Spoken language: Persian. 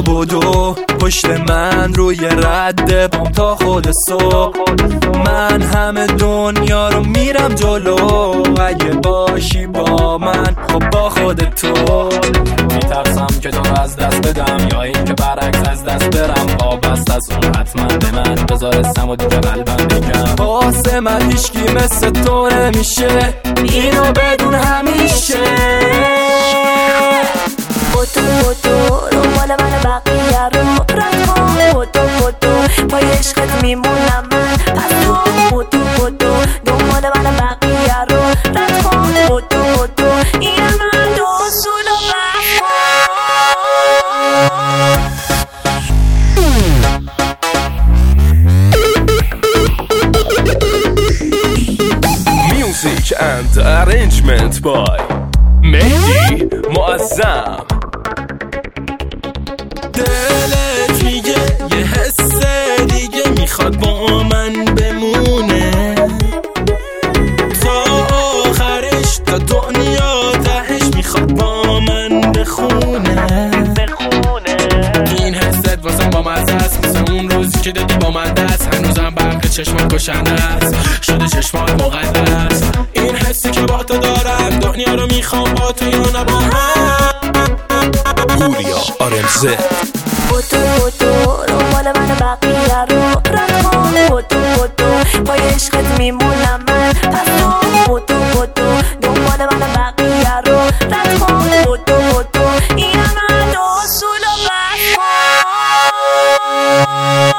بدو پشت من روی رد پام تا خود صبح. من همه دنیا رو میرم جلو، اگه باشی با من خب با خودت تو. میترسم که تو رو از دست بدم، یا این که برعکس از دست برم. وابست از اون حتما به من بذارستم و دیگه قلبم بگم. واسه من هیچکی مثل تو نمیشه، اینو بدون همیشه. بودو رو مال من بقیه رو رد کن. بودو پای عشقت میمونم من. پس بودو دنبال من بقیه رو رد کن. بودو این من دو اصول و Music and arrangement by مهدی معظم. دلت میگه یه حس دیگه میخواد با من بمونه، تا آخرش تا دنیا تهش میخواد با من بخونه. این حست واسم با مزه است، مثل اون روزی که دادی با من دست. هنوزم برق چشمات کشنده است، شده چشمات مقدس. این حسی که با تو دارم، دنیا رو میخوام با تو یا نه با هم. پوریا آرمزه. بودو رو مال من بقیه رو رد کن. بودو پای عشقت میمونم من. پس بودو دنبال من بقیه رو رد کن. بودو این من دو اصول و بس کن.